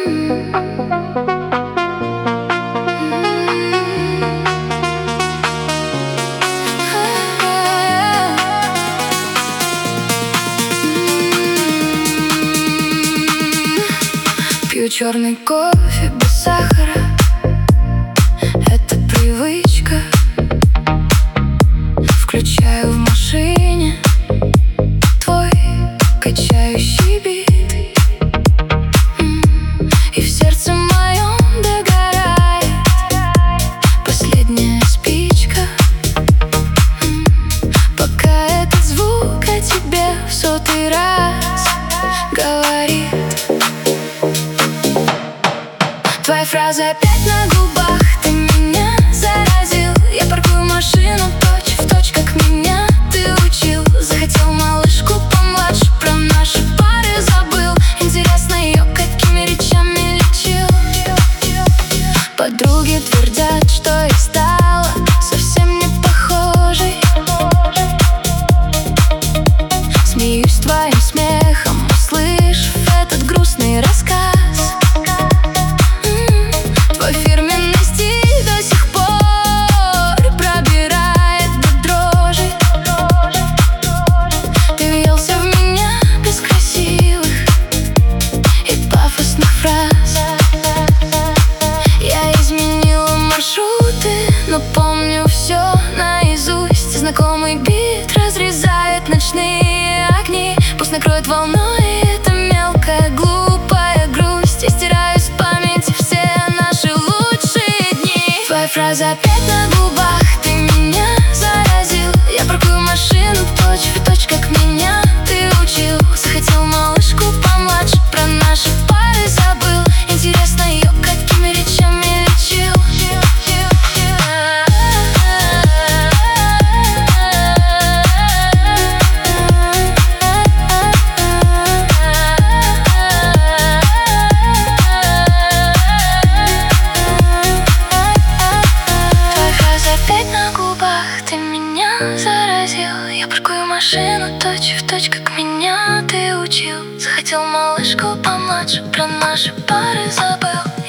Пью черный кофе без сахара. Это привычка. Включаю в машине твой качающий бит, и в сердце моем догорает последняя спичка. Пока этот звук о тебе в 100-й раз говорит. Твоя фраза опять на губах, ты меня заразил. Я паркую машину точь-в-точь, как меня ты учил. Захотел малышку помладше, про наши пары забыл. Интересно, ее какими речами лечил? Подруги твердят, что я стала совсем не похожей. Смеюсь твоим смехом, услышав этот грустный рассказ. Но помню все наизусть. Знакомый бит разрезает ночные огни. Пусть накроет волной эта мелкая глупая грусть. Я стираю с памяти все наши лучшие дни. Твоя фраза опять на губах, ты меня заразил. Я паркую машину точь-в-точь, как меня ты учил. Захотел малышку помладше, про наши пары забыл. Интересно, ее какими речами лечил? Заразил, я паркую машину точь-в-точь, как меня ты учил. Захотел малышку помладше, про наши пары забыл.